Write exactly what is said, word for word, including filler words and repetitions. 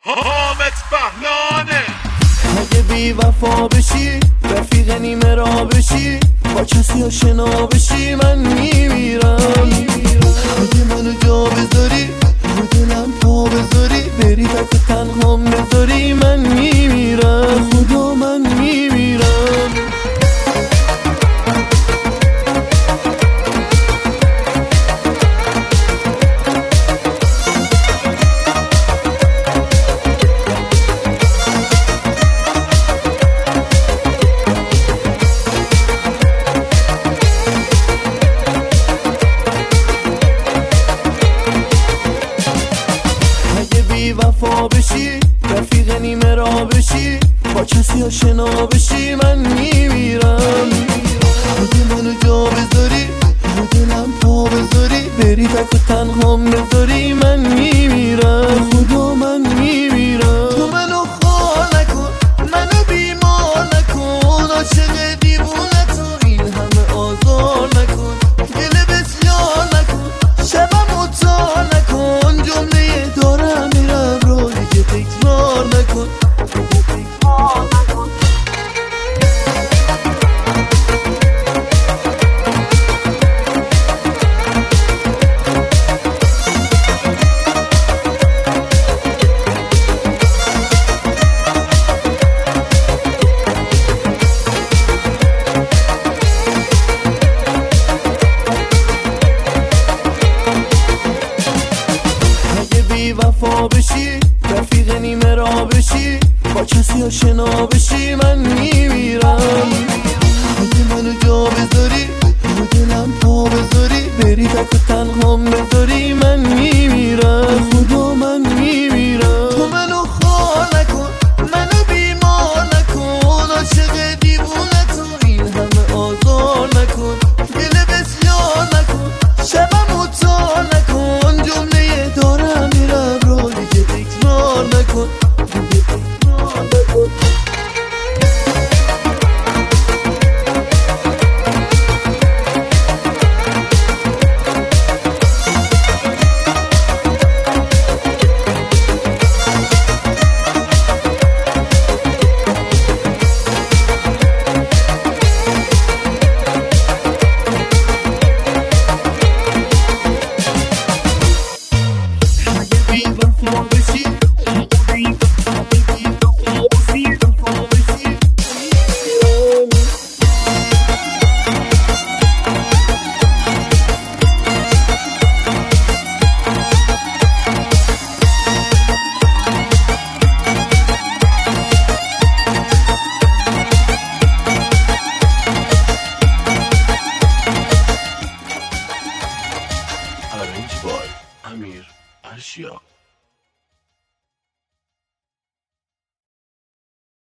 حامد بهلانه. اگه بی وفا بشی رفیق نیمه را بشی با کسی آشنا بشی من میمیرم. اگه منو جا بذاری رو دلم پا بذاری بری تک تنهام بذاری من میمیرم. خدا من میمیرم. وفا بشی رفیق نیمه را بشی با کسی آشنا بشی من میمیرم. اگه منو جا بذاری رو دلم پا بذاری بری تک و تنهام بذاری من میمیرم. خدا من میمیرم. تو منو خواه نکن منو بیمار نکن عاشق دیوونه تو این همه آزار نکن دل بسیار نکن شبم اتار نکن جمله دارم تکرار نکن تکرار نکن. اگه بی وفا بشی رفیق نیمه را بشی با کسی آشنا بشی من میمیرم. اگه منو جا بذاری رو دلم پا بذاری بری تک و تنهام بذاری من میمیرم. خدا من میمیرم. تو منو خواه نکن منو بیمار نکن عاشق دیوونه تو این همه آزار نکن دل بسیار نکن شبم اتار نکن جمله دارم میرم رو دیگه تکرار نکن. Arranged by Amir Arshia.